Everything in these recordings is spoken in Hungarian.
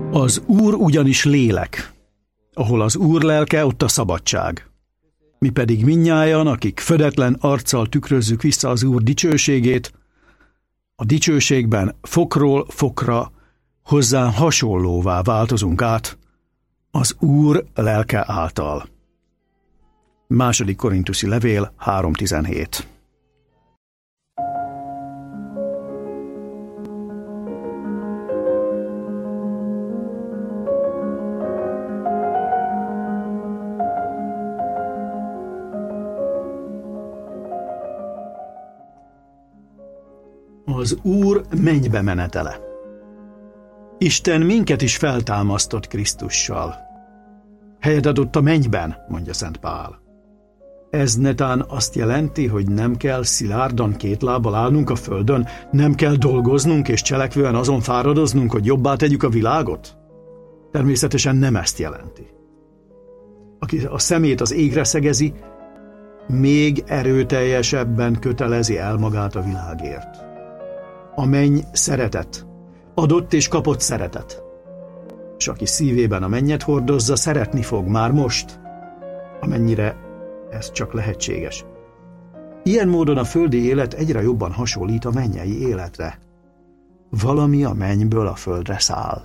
Az Úr ugyanis lélek. Ahol az Úr lelke, ott a szabadság. Mi pedig mindnyájan, akik födetlen arccal tükrözzük vissza az Úr dicsőségét, a dicsőségben fokról fokra hozzá hasonlóvá változunk át az Úr lelke által. 2. Korinthusi levél 3.17. Az Úr mennybe menetele. Isten minket is feltámasztott Krisztussal. Helyet adott a mennyben, mondja Szent Pál. Ez netán azt jelenti, hogy nem kell szilárdan két lábbal állnunk a földön, nem kell dolgoznunk és cselekvően azon fáradoznunk, hogy jobbá tegyük a világot? Természetesen nem ezt jelenti. Aki a szemét az égre szegezi, még erőteljesebben kötelezi el magát a világért. A menny szeretet, adott és kapott szeretet. És aki szívében a mennyet hordozza, szeretni fog már most, amennyire ez csak lehetséges. Ilyen módon a földi élet egyre jobban hasonlít a mennyei életre. Valami a mennyből a földre száll.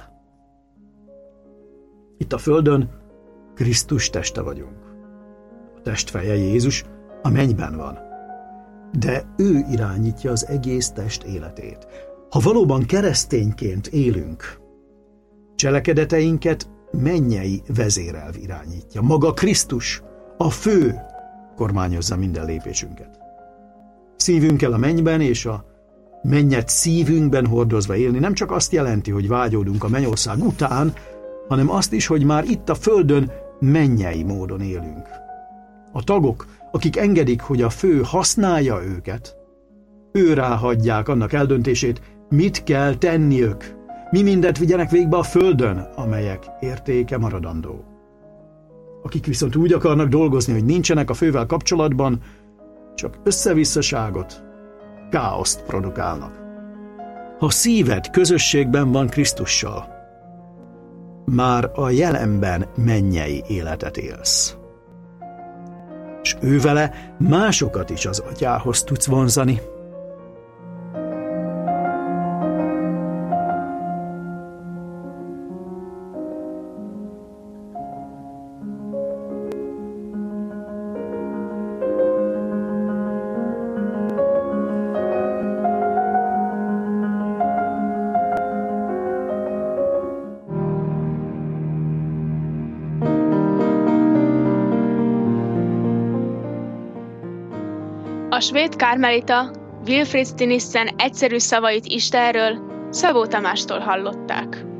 Itt a földön Krisztus teste vagyunk. A testfeje Jézus a mennyben van. De ő irányítja az egész test életét. Ha valóban keresztényként élünk, cselekedeteinket mennyei vezérelv irányítja. Maga Krisztus, a fő, kormányozza minden lépésünket. Szívünkkel a mennyben és a mennyet szívünkben hordozva élni nem csak azt jelenti, hogy vágyódunk a mennyország után, hanem azt is, hogy már itt a földön mennyei módon élünk. A tagok, akik engedik, hogy a fő használja őket, őrá hagyják annak eldöntését, mit kell tenniük, mi mindent vigyenek végbe a földön, amelyek értéke maradandó. Akik viszont úgy akarnak dolgozni, hogy nincsenek a fővel kapcsolatban, csak összevisszaságot, káoszt produkálnak. Ha szíved közösségben van Krisztussal, már a jelenben mennyei életet élsz. És ővele másokat is az Atyához tudsz vonzani. A svéd kármelita Wilfrid Stinissen egyszerű szavait Istenről Szabó Tamástól hallották.